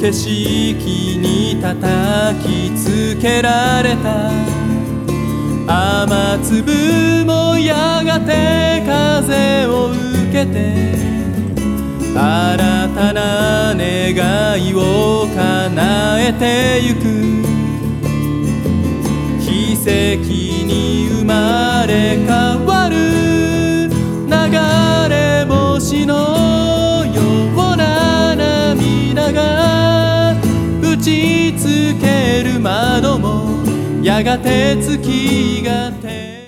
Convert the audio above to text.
景色に叩きつけられた雨粒もやがて風を受けて新たな願いを叶えてゆく奇跡に生まれ変わる流れ星のような涙が打ちつける窓もやがて月が照る